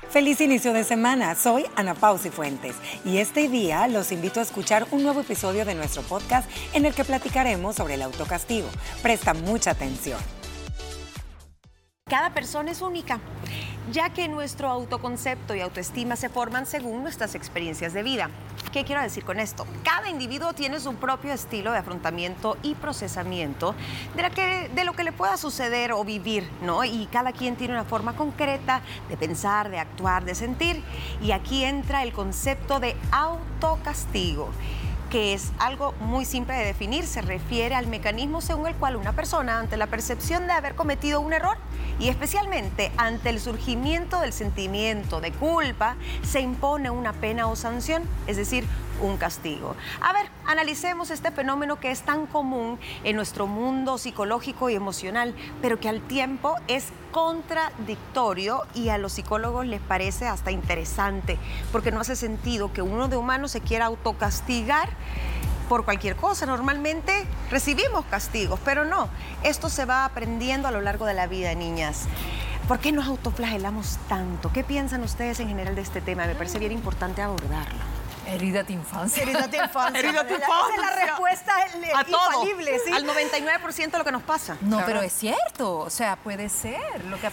Feliz inicio de semana, soy Ana Pausi Fuentes y este día los invito a escuchar un nuevo episodio de nuestro podcast en el que platicaremos sobre el autocastigo. Presta mucha atención. Cada persona es única, ya que nuestro autoconcepto y autoestima se forman según nuestras experiencias de vida. ¿Qué quiero decir con esto? Cada individuo tiene su propio estilo de afrontamiento y procesamiento de lo que le pueda suceder o vivir, ¿no? Y cada quien tiene una forma concreta de pensar, de actuar, de sentir. Y aquí entra el concepto de autocastigo, que es algo muy simple de definir. Se refiere al mecanismo según el cual una persona, ante la percepción de haber cometido un error y especialmente ante el surgimiento del sentimiento de culpa, se impone una pena o sanción, es decir, un castigo. A ver, analicemos este fenómeno que es tan común en nuestro mundo psicológico y emocional, pero que al tiempo es contradictorio y a los psicólogos les parece hasta interesante, porque no hace sentido que uno de humano se quiera autocastigar por cualquier cosa. Normalmente recibimos castigos, pero no. Esto se va aprendiendo a lo largo de la vida, niñas. ¿Por qué nos autoflagelamos tanto? ¿Qué piensan ustedes en general de este tema? Me parece bien importante abordarlo. Herida de infancia. Herida de infancia. Herida de Esa infancia. es la respuesta infalible, ¿sí? Al 99% de lo que nos pasa. No, pero es cierto. O sea, puede ser. Lo que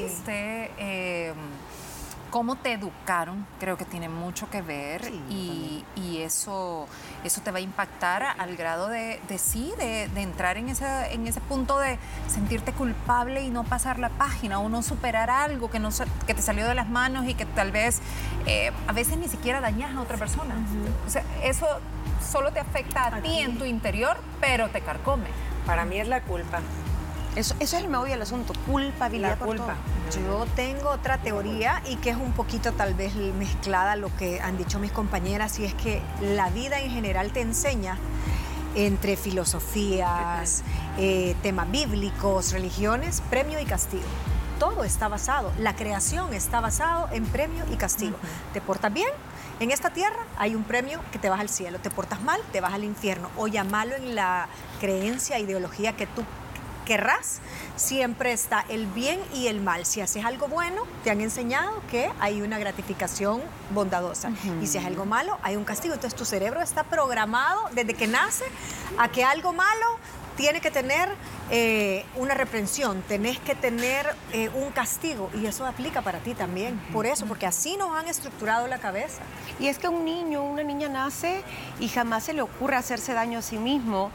aprendiste, cómo te educaron, creo que tiene mucho que ver. Sí, y eso te va a impactar al grado de entrar en ese punto de sentirte culpable y no pasar la página o no superar algo que te salió de las manos y que tal vez a veces ni siquiera dañas a otra persona. O sea, eso solo te afecta a ti en tu interior, pero te carcome. Para mí es la culpa. Eso es el meollo del asunto, culpabilidad. La culpa. Yo tengo otra teoría y que es un poquito tal vez mezclada a lo que han dicho mis compañeras, y es que la vida en general te enseña entre filosofías, temas bíblicos, religiones, premio y castigo. Todo está basado, la creación está basado en premio y castigo. ¿Te portas bien? En esta tierra hay un premio que te vas al cielo. ¿Te portas mal? Te vas al infierno. O llamarlo en la creencia, ideología que tú querrás, siempre está el bien y el mal. Si haces algo bueno, te han enseñado que hay una gratificación bondadosa. Y si haces algo malo, hay un castigo. Entonces tu cerebro está programado desde que nace a que algo malo tiene que tener una reprensión, tenés que tener un castigo, y eso aplica para ti también. Por eso, porque así nos han estructurado la cabeza. Y es que un niño, una niña nace y jamás se le ocurre hacerse daño a sí mismo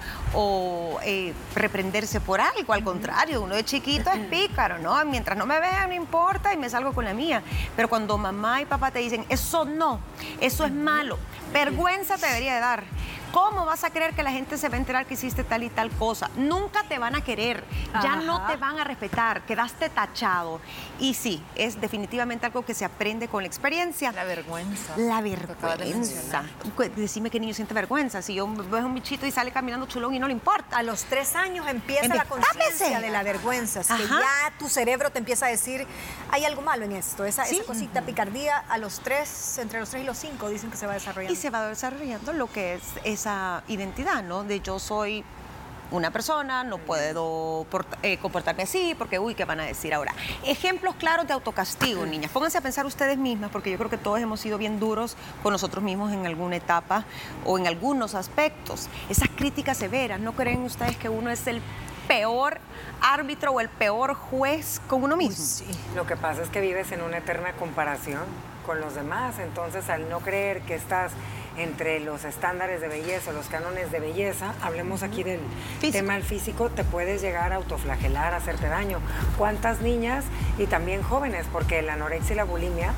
o reprenderse por algo. Al contrario, uno de chiquito es pícaro, ¿no? Mientras no me vean, no importa, y me salgo con la mía. Pero cuando mamá y papá te dicen, eso no, eso es malo, vergüenza te debería de dar. ¿Cómo vas a creer que la gente se va a enterar que hiciste tal y tal cosa? Nunca te van a querer, ya no te van a respetar, quedaste tachado. Y sí, es definitivamente algo que se aprende con la experiencia. La vergüenza. La vergüenza. Decime qué niño siente vergüenza. Si yo veo un bichito y sale caminando chulón y no le importa. A los 3 años empieza la conciencia de la vergüenza. Es que ya tu cerebro te empieza a decir, hay algo malo en esto. Esa cosita, picardía, a los 3, entre los 3 y los 5, dicen que se va desarrollando. Y se va desarrollando lo que es esa identidad, ¿no? De yo soy una persona, no puedo comportarme así porque, ¿qué van a decir ahora? Ejemplos claros de autocastigo, niñas. Pónganse a pensar ustedes mismas, porque yo creo que todos hemos sido bien duros con nosotros mismos en alguna etapa o en algunos aspectos. Esas críticas severas, ¿no creen ustedes que uno es el peor árbitro o el peor juez con uno mismo? Sí. Lo que pasa es que vives en una eterna comparación con los demás, entonces al no creer que estás entre los estándares de belleza o los cánones de belleza, hablemos aquí del tema del físico, te puedes llegar a autoflagelar, a hacerte daño. ¿Cuántas niñas y también jóvenes? Porque la anorexia y la bulimia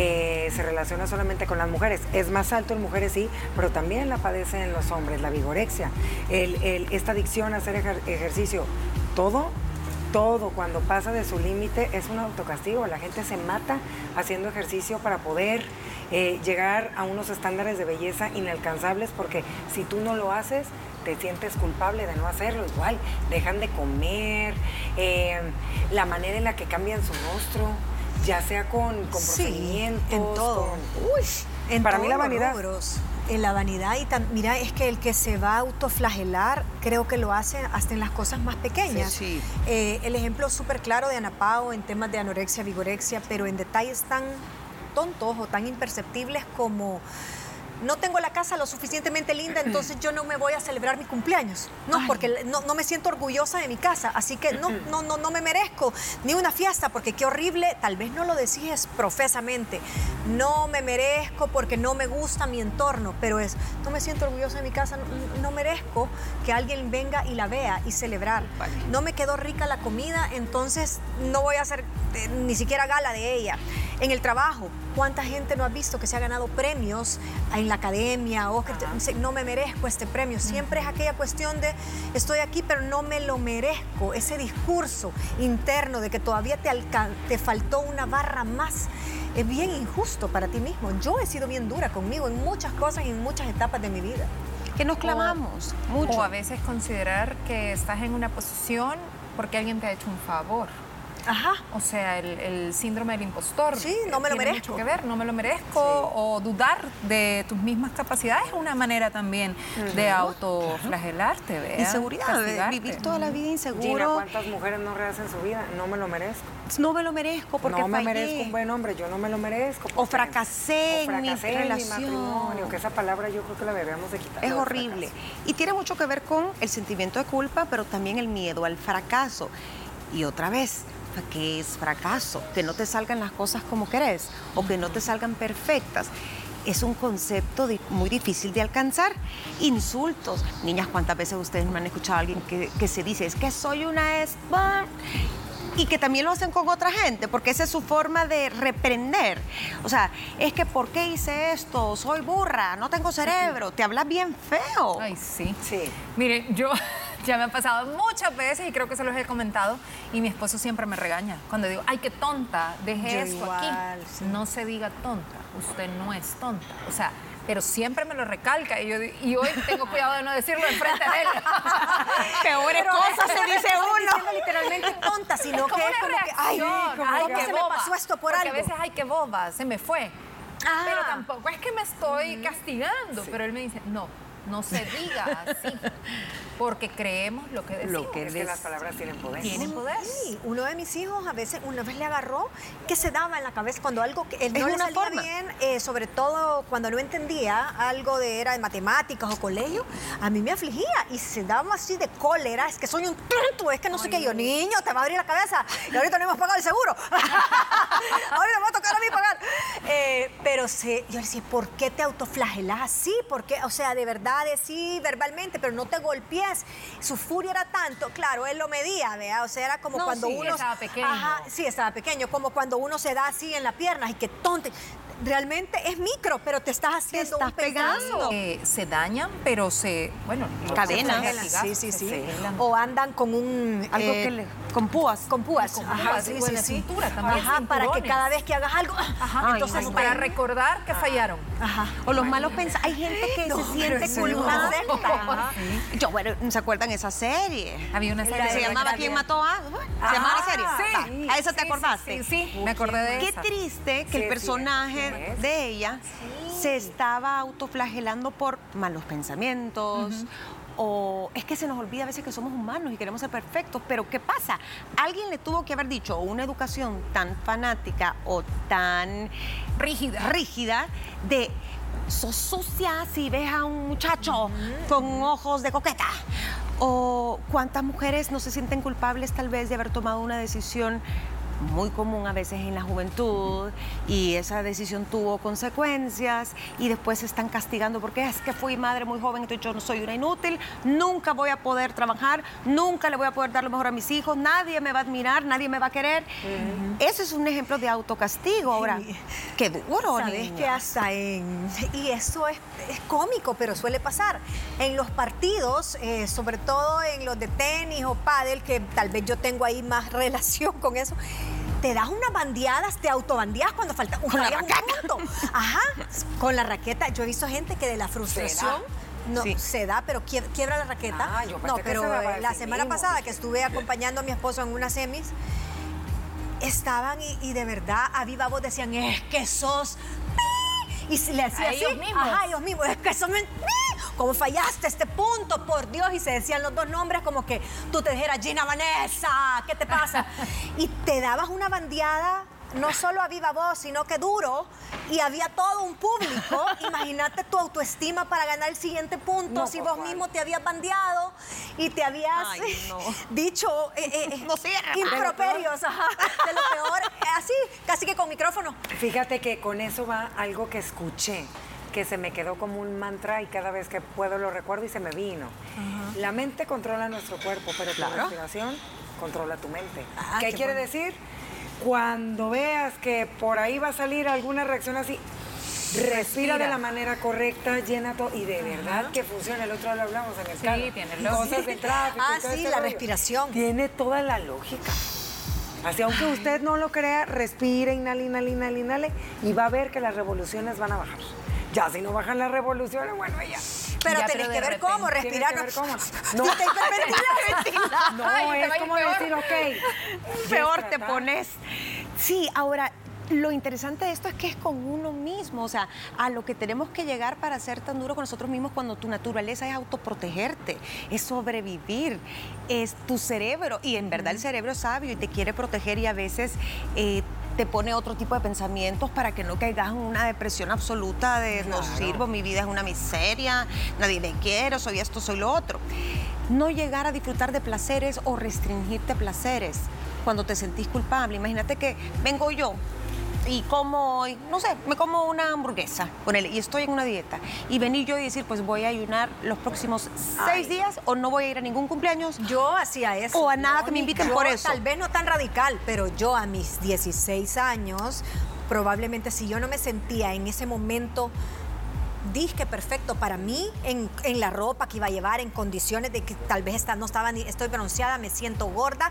se relaciona solamente con las mujeres. Es más alto en mujeres, sí, pero también la padecen los hombres, la vigorexia, esta adicción a hacer ejercicio, todo cuando pasa de su límite es un autocastigo. La gente se mata haciendo ejercicio para poder llegar a unos estándares de belleza inalcanzables, porque si tú no lo haces, te sientes culpable de no hacerlo. Igual, dejan de comer, la manera en la que cambian su rostro, ya sea con procedimientos, en todo. para mí la vanidad. en la vanidad y mira, es que el que se va a autoflagelar creo que lo hace hasta en las cosas más pequeñas. Sí. El ejemplo súper claro de Ana Pao en temas de anorexia, vigorexia, pero en detalles tan tontos o tan imperceptibles como no tengo la casa lo suficientemente linda, entonces yo no me voy a celebrar mi cumpleaños. No, porque no me siento orgullosa de mi casa, así que no me merezco ni una fiesta, porque qué horrible, tal vez no lo decís profesamente, no me merezco porque no me gusta mi entorno, pero no me siento orgullosa de mi casa, no merezco que alguien venga y la vea y celebrar. No me quedó rica la comida, entonces no voy a hacer ni siquiera gala de ella. En el trabajo, ¿cuánta gente no ha visto que se ha ganado premios en la academia o que no me merezco este premio? Siempre es aquella cuestión de estoy aquí pero no me lo merezco. Ese discurso interno de que todavía te faltó una barra más es bien injusto para ti mismo. Yo he sido bien dura conmigo en muchas cosas y en muchas etapas de mi vida. Que nos clamamos mucho. O a veces considerar que estás en una posición porque alguien te ha hecho un favor. Ajá. O sea, el síndrome del impostor. Sí, no me lo tiene merezco. Mucho que ver, no me lo merezco. Sí. O dudar de tus mismas capacidades es una manera también de autoflagelarte, ¿verdad? Inseguridad, de vivir toda la vida inseguro. Gina, ¿cuántas mujeres no rehacen su vida? No me lo merezco. No me lo merezco porque no me fallé. merezco un buen hombre, yo no me lo merezco. O fracasé en mi relación. Mi matrimonio, que esa palabra yo creo que la deberíamos de quitar. Es horrible. Y tiene mucho que ver con el sentimiento de culpa, pero también el miedo al fracaso. Y otra vez, ¿qué es fracaso? Que no te salgan las cosas como querés o que no te salgan perfectas. Es un concepto muy difícil de alcanzar. Insultos. Niñas, ¿cuántas veces ustedes me han escuchado a alguien que se dice, es que soy una espa? Y que también lo hacen con otra gente, porque esa es su forma de reprender. O sea, es que ¿por qué hice esto? Soy burra, no tengo cerebro. Te hablas bien feo. Ay, sí. Sí. Mire, yo ya me ha pasado muchas veces y creo que se los he comentado y mi esposo siempre me regaña cuando digo, ay, qué tonta, deje esto igual, aquí. sí. No se diga tonta, usted no es tonta. O sea, pero siempre me lo recalca y hoy tengo cuidado de no decirlo enfrente de él. Peores cosas se dice uno. Diciendo literalmente tonta, sino que es como que, ay, qué se boba. me pasó esto por Porque algo. a veces, ay, qué boba, se me fue. Pero tampoco es que me estoy castigando, pero él me dice, no se diga así, porque creemos lo que decimos. Es que las palabras tienen poder. Tienen poder. Sí, uno de mis hijos a veces, una vez le agarró que se daba en la cabeza cuando algo que él no le salía forma. bien, sobre todo cuando no entendía algo era de matemáticas o colegio, a mí me afligía y se daba así de cólera, es que soy un tonto, es que no sé qué, yo, niño, te va a abrir la cabeza y ahorita no hemos pagado el seguro. Ahorita me va a tocar a mí pagar. Pero yo le decía, ¿por qué te autoflagelas así? ¿Por qué? O sea, de verdad, sí, verbalmente, pero no te golpees. Su furia era tanto, claro, él lo medía, ¿vea? O sea, era como cuando uno... estaba pequeño. Ajá, sí, estaba pequeño, como cuando uno se da así en la pierna y que tonto. Realmente es micro, pero te estás haciendo un pedazo. Se dañan, pero Cadenas. Sí. O andan con Algo con púas. Con púas. Ajá, sí, o en la cintura también. Ajá, para que cada vez que hagas algo... Ajá, entonces como para recordar que fallaron. Ajá. O los malos pensamientos. Hay gente que se siente culpable. Yo, ¿se acuerdan esa serie? Había una serie. Se llamaba ¿Quién mató a? ¿Se llamaba la serie? Sí. ¿A esa te acordaste? Sí, me acordé de Qué esa. triste que el personaje de ella se estaba autoflagelando por malos pensamientos. O es que se nos olvida a veces que somos humanos y queremos ser perfectos, pero ¿qué pasa? Alguien le tuvo que haber dicho una educación tan fanática o tan rígida de sos sucia si ves a un muchacho con ojos de coqueta. O cuántas mujeres no se sienten culpables tal vez de haber tomado una decisión muy común a veces en la juventud y esa decisión tuvo consecuencias y después se están castigando porque es que fui madre muy joven, entonces yo no soy una inútil, nunca voy a poder trabajar, nunca le voy a poder dar lo mejor a mis hijos, nadie me va a admirar, nadie me va a querer. Ese es un ejemplo de autocastigo. Ahora, qué duro, Sabes niña. que hasta y eso es cómico, pero suele pasar. En los partidos, sobre todo en los de tenis o pádel, que tal vez yo tengo ahí más relación con eso, te das unas bandeadas, te autobandeas cuando falta un punto. Ajá, con la raqueta. Yo he visto gente que de la frustración se da, pero quiebra la raqueta. Pero la semana pasada que estuve acompañando a mi esposo en unas semis, estaban y de verdad a viva voz decían, es que sos... Y si le hacía ¿A así, ellos mismos? ajá, ellos mismos, es que eso me... ¿Cómo fallaste este punto? Por Dios, y se decían los dos nombres como que tú te dijeras, Gina Vanessa, ¿qué te pasa? Y te dabas una bandeada, no solo a viva voz, sino que duro, y había todo un público. Imagínate tu autoestima para ganar el siguiente punto, No, si por vos favor. mismo te habías bandeado y te habías dicho No cierra. improperios, ajá, de lo peor, así, casi que con micrófono. Fíjate que con eso va algo que escuché, que se me quedó como un mantra y cada vez que puedo lo recuerdo y se me vino. La mente controla nuestro cuerpo, pero tu respiración controla tu mente. ¿Qué qué quiere bueno. decir? Cuando veas que por ahí va a salir alguna reacción así, respira de la manera correcta, llena todo y de verdad que funciona. El otro día lo hablamos en el carro. tiene lógica. Cosas de tráfico. y todo Sí, este la rollo. respiración. Tiene toda la lógica. Así, aunque usted no lo crea, respire, inhale, inhale, inhale, inhale, y va a ver que las revoluciones van a bajar. Ya, si no bajan las revoluciones, bueno, ya. Pero Ya, tenés pero que de ver cómo, repente respirar. Tienes que ver cómo. No, No. te hiperventilas. No, Ay, te es va a ir como peor. decir, ok. Peor te tratar. pones. Sí, ahora, lo interesante de esto es que es con uno mismo, o sea, a lo que tenemos que llegar para ser tan duro con nosotros mismos cuando tu naturaleza es autoprotegerte, es sobrevivir, es tu cerebro, y en verdad el cerebro es sabio y te quiere proteger y a veces te pone otro tipo de pensamientos para que no caigas en una depresión absoluta de no sirvo, mi vida es una miseria, nadie me quiere, soy esto, soy lo otro. No llegar a disfrutar de placeres o restringirte placeres cuando te sentís culpable. Imagínate que vengo yo y como, no sé, me como una hamburguesa, ponele, y estoy en una dieta. Y venir yo y decir, pues voy a ayunar los próximos 6 días o no voy a ir a ningún cumpleaños. Yo hacía eso. O a nada que me inviten Yo, por eso. Tal vez no tan radical, pero yo a mis 16 años, probablemente si yo no me sentía en ese momento disque perfecto para mí, en la ropa que iba a llevar, en condiciones de que tal vez no estaba ni, estoy bronceada, me siento gorda,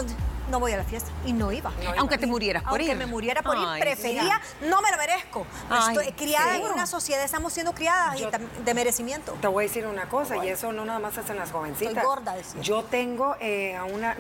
no voy a la fiesta. Y no iba. Aunque te murieras por ir. Aunque me muriera por ir, Ay, prefería, no me lo merezco. Ay, Estoy criada seguro. en una sociedad, estamos siendo criadas Yo- de merecimiento. Te voy a decir una cosa, y eso no nada más es en las jovencitas. Estoy gorda, decía. Yo tengo a una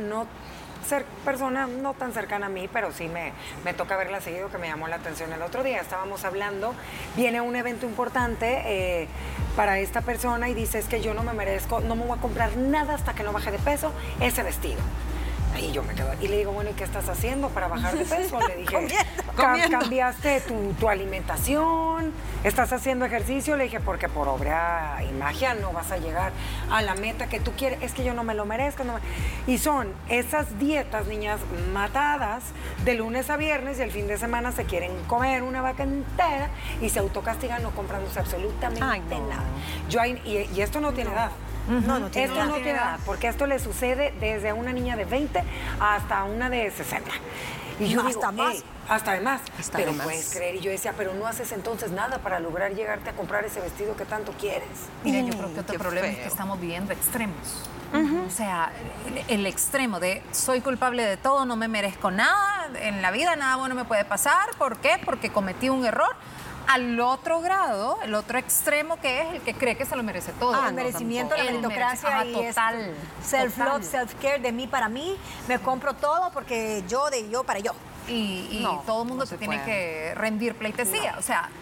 persona no tan cercana a mí, pero sí me toca verla seguido, que me llamó la atención. El otro día estábamos hablando, viene un evento importante para esta persona y dice, es que yo no me merezco, no me voy a comprar nada hasta que no baje de peso ese vestido. Ahí yo me quedo. Y le digo, bueno, ¿y qué estás haciendo para bajar de peso? Le dije, ¿cambiaste tu alimentación? ¿Estás haciendo ejercicio? Le dije, porque por obra y magia no vas a llegar a la meta que tú quieres. Es que yo no me lo merezco. Y son esas dietas, niñas, matadas de lunes a viernes y el fin de semana se quieren comer una vaca entera y se autocastigan no comprándose absolutamente nada. Y esto no tiene edad. No tiene Esto edad. no tiene edad, porque esto le sucede desde una niña de 20 hasta una de 60. Y yo Hasta digo, más. "Ey, hasta de más. Hasta pero de más. puedes creer, y yo decía, pero no haces entonces nada para lograr llegarte a comprar ese vestido que tanto quieres. Mira, yo creo que otro qué problema es que feo. estamos viviendo extremos. O sea, el extremo de soy culpable de todo, no me merezco nada, en la vida nada bueno me puede pasar. ¿Por qué? Porque cometí un error. Al otro grado, el otro extremo que es el que cree que se lo merece todo. El merecimiento, la El meritocracia merece- y ajá, total, self-love, total. self-care, de mí para mí. Me compro todo porque yo para yo. Y No, todo el mundo no te se tiene puede. que rendir pleitesía. O sea,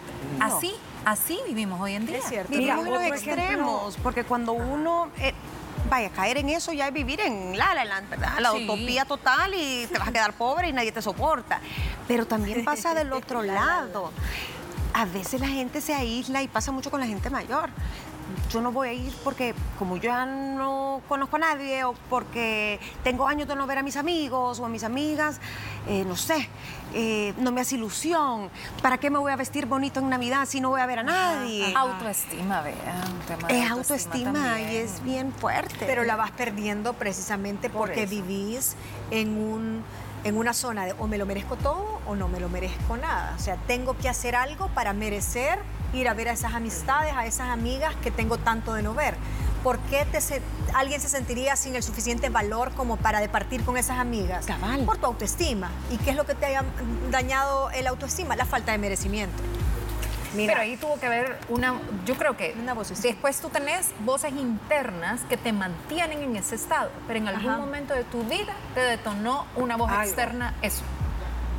así vivimos hoy en día. Es cierto. Mira, Vivimos en los otro ejemplo. extremos, porque cuando uno vaya a caer en eso ya es vivir en La La Land, ¿verdad? La Sí. utopía total y te vas a quedar pobre y nadie te soporta. Pero también pasa del otro lado. A veces la gente se aísla y pasa mucho con la gente mayor. Yo no voy a ir porque como yo ya no conozco a nadie o porque tengo años de no ver a mis amigos o a mis amigas, no sé, no me hace ilusión. ¿Para qué me voy a vestir bonito en Navidad si no voy a ver a nadie? Autoestima, vea. Un tema de Es autoestima y también. es bien fuerte. Pero la vas perdiendo precisamente porque eso. vivís en una zona de o me lo merezco todo o no me lo merezco nada. O sea, tengo que hacer algo para merecer ir a ver a esas amistades, a esas amigas que tengo tanto de no ver. ¿Por qué alguien se sentiría sin el suficiente valor como para departir con esas amigas? Cabal. Por tu autoestima. ¿Y qué es lo que te haya dañado el autoestima? La falta de merecimiento. Mira, Pero ahí tuvo que haber yo creo que Una vocecita. después tú tenés voces internas que te mantienen en ese estado, pero en algún Ajá. momento de tu vida te detonó una voz Algo. externa eso.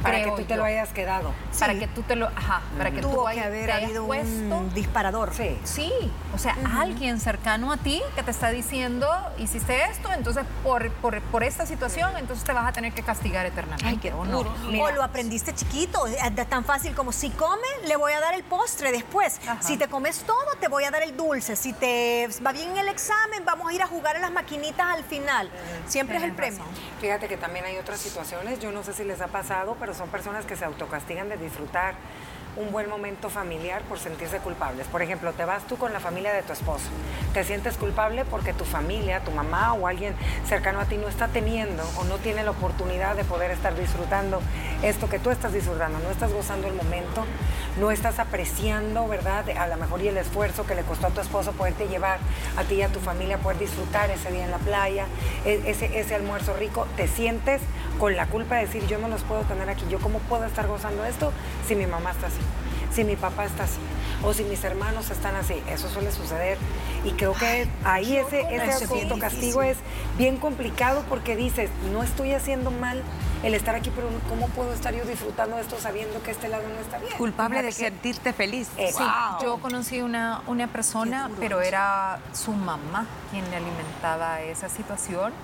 Para creo que tú te yo. lo hayas quedado. Para Sí. que tú te lo... Ajá, para que Tuvo tú que haber te hayas habido puesto... un disparador. Sí. Sí, o sea, alguien cercano a ti que te está diciendo, hiciste esto, entonces por esta situación, entonces te vas a tener que castigar eternamente. Ay, qué ¿o no? duro. O lo aprendiste chiquito, es tan fácil como si come, le voy a dar el postre después. Ajá. Si te comes todo, te voy a dar el dulce. Si te va bien en el examen, vamos a ir a jugar a las maquinitas al final. Siempre es el Tienes premio. razón. Fíjate que también hay otras situaciones, yo no sé si les ha pasado, pero son personas que se autocastigan de disfrutar un buen momento familiar por sentirse culpables. Por ejemplo, te vas tú con la familia de tu esposo, te sientes culpable porque tu familia, tu mamá o alguien cercano a ti no está teniendo o no tiene la oportunidad de poder estar disfrutando esto que tú estás disfrutando, no estás gozando el momento, no estás apreciando, ¿verdad? A lo mejor y el esfuerzo que le costó a tu esposo poderte llevar a ti y a tu familia, poder disfrutar ese día en la playa, ese almuerzo rico, te sientes con la culpa de decir, yo no los puedo tener aquí, yo cómo puedo estar gozando esto si mi mamá está así, si mi papá está así, o si mis hermanos están así. Eso suele suceder. Y creo que ahí ese autocastigo es bien complicado porque dices, no estoy haciendo mal el estar aquí, pero ¿cómo puedo estar yo disfrutando esto sabiendo que este lado no está bien? Culpable de Fíjate que- sentirte feliz. Sí. Wow. Yo conocí una persona, pero era su mamá quien le alimentaba esa situación,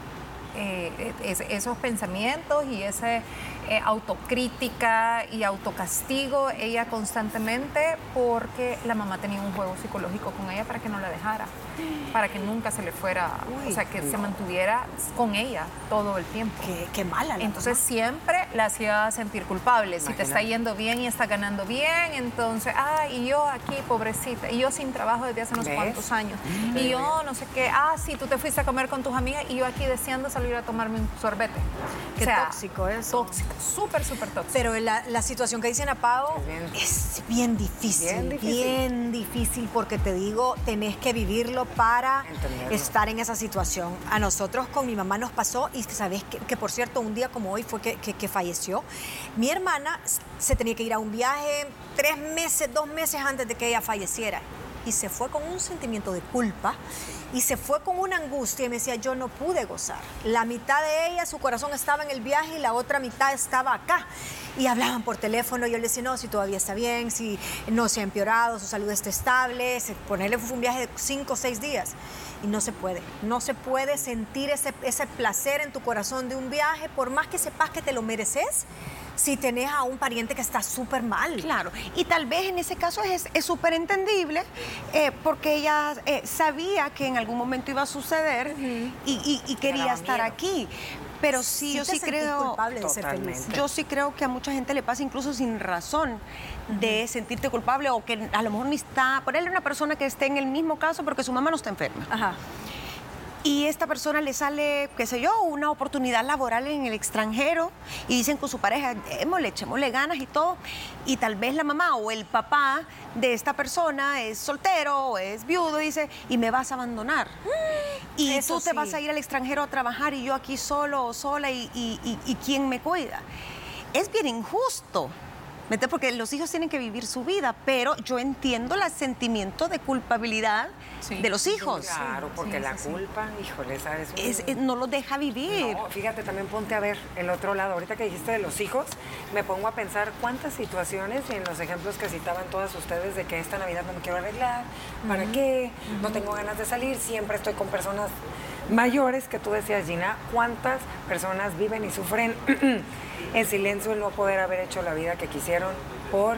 esos pensamientos y esa autocrítica y autocastigo, ella constantemente, porque la mamá tenía un juego psicológico con ella para que no la dejara, para que nunca se le fuera, o sea, que se mantuviera con ella todo el tiempo. Qué mala la Entonces siempre la hacía sentir culpable. Si te está yendo bien y está ganando bien, entonces, y yo aquí, pobrecita, y yo sin trabajo desde hace unos ¿Ves? cuantos años, y yo no sé qué, sí, tú te fuiste a comer con tus amigas y yo aquí deseando salir a tomarme un sorbete. Qué tóxico eso. Tóxico, súper, súper tóxico. Pero la situación que dice Ana Pao es bien difícil, bien difícil, porque te digo, tenés que vivirlo para Entenderlo. estar en esa situación. A nosotros con mi mamá nos pasó, y sabes que por cierto, un día como hoy fue que falleció. Mi hermana se tenía que ir a un viaje 3 meses, 2 meses antes de que ella falleciera. Y se fue con un sentimiento de culpa y se fue con una angustia y me decía, yo no pude gozar. La mitad de ella, su corazón estaba en el viaje y la otra mitad estaba acá. Y hablaban por teléfono y yo le decía, no, si todavía está bien, si no se ha empeorado, su salud está estable. Ponerle fue un viaje de 5 o 6 días. Y no se puede sentir ese placer en tu corazón de un viaje, por más que sepas que te lo mereces, si tenés a un pariente que está súper mal. Claro, y tal vez en ese caso es súper entendible porque ella sabía que en algún momento iba a suceder y quería daba estar miedo. aquí. Pero sí, yo te sí sentís creo... culpable de ser Totalmente. feliz. Yo sí creo que a mucha gente le pasa incluso sin razón de sentirte culpable o que a lo mejor ni está... Ponerle una persona que esté en el mismo caso porque su mamá no está enferma. Ajá. Y esta persona le sale, qué sé yo, una oportunidad laboral en el extranjero y dicen con su pareja, echémosle ganas y todo. Y tal vez la mamá o el papá de esta persona es soltero o es viudo y dice, y me vas a abandonar. Y Eso tú te sí. vas a ir al extranjero a trabajar y yo aquí solo o sola y ¿quién me cuida? Es bien injusto. ¿Me entiendes? Porque los hijos tienen que vivir su vida, pero yo entiendo el sentimiento de culpabilidad de los hijos. Claro, porque la culpa, híjole, ¿sabes? No los deja vivir. No, fíjate, también ponte a ver el otro lado. Ahorita que dijiste de los hijos, me pongo a pensar cuántas situaciones, y en los ejemplos que citaban todas ustedes, de que esta Navidad no me quiero arreglar, ¿para qué? No tengo ganas de salir, siempre estoy con personas mayores, que tú decías, Gina, ¿cuántas personas viven y sufren en silencio el no poder haber hecho la vida que quisieron por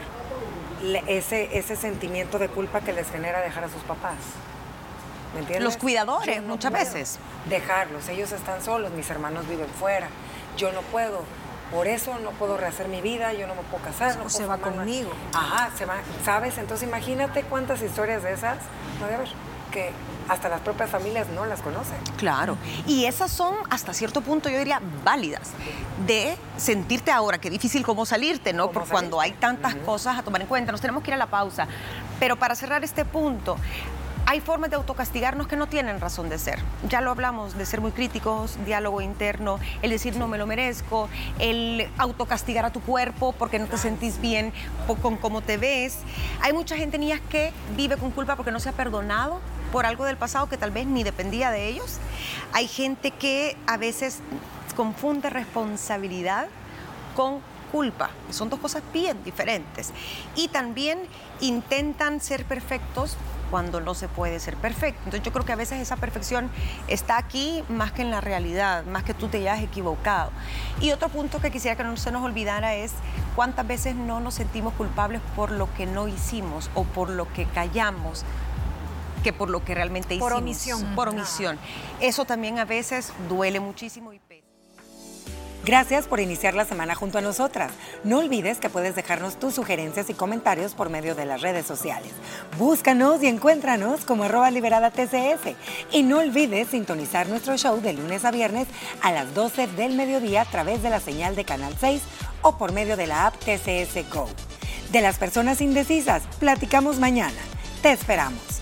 ese sentimiento de culpa que les genera dejar a sus papás? ¿Me entiendes? Los cuidadores, Yo no muchas puedo veces. dejarlos, ellos están solos, mis hermanos viven fuera, yo no puedo, por eso no puedo rehacer mi vida, yo no me puedo casar, no O puedo se va formar una- conmigo. Ajá, se va, ¿sabes? Entonces imagínate cuántas historias de esas puede haber, que hasta las propias familias no las conocen. Claro. Y esas son, hasta cierto punto, yo diría, válidas. De sentirte ahora, qué difícil cómo salirte, ¿no? Cómo Por cuando hay tantas cosas a tomar en cuenta. Nos tenemos que ir a la pausa. Pero para cerrar este punto, hay formas de autocastigarnos que no tienen razón de ser. Ya lo hablamos, de ser muy críticos, diálogo interno, el decir no me lo merezco, el autocastigar a tu cuerpo porque no te sentís bien con cómo te ves. Hay mucha gente, niñas, que vive con culpa porque no se ha perdonado por algo del pasado que tal vez ni dependía de ellos. Hay gente que a veces confunde responsabilidad con culpa. Son dos cosas bien diferentes. Y también intentan ser perfectos cuando no se puede ser perfecto. Entonces yo creo que a veces esa perfección está aquí más que en la realidad, más que tú te hayas equivocado. Y otro punto que quisiera que no se nos olvidara es cuántas veces no nos sentimos culpables por lo que no hicimos o por lo que callamos, que por lo que realmente hicimos. Por omisión. Por omisión. Eso también a veces duele muchísimo y pesa. Gracias por iniciar la semana junto a nosotras. No olvides que puedes dejarnos tus sugerencias y comentarios por medio de las redes sociales. Búscanos y encuéntranos como @liberadatcs. Y no olvides sintonizar nuestro show de lunes a viernes a las 12 del mediodía a través de la señal de Canal 6 o por medio de la app TCS Go. De las personas indecisas, platicamos mañana. Te esperamos.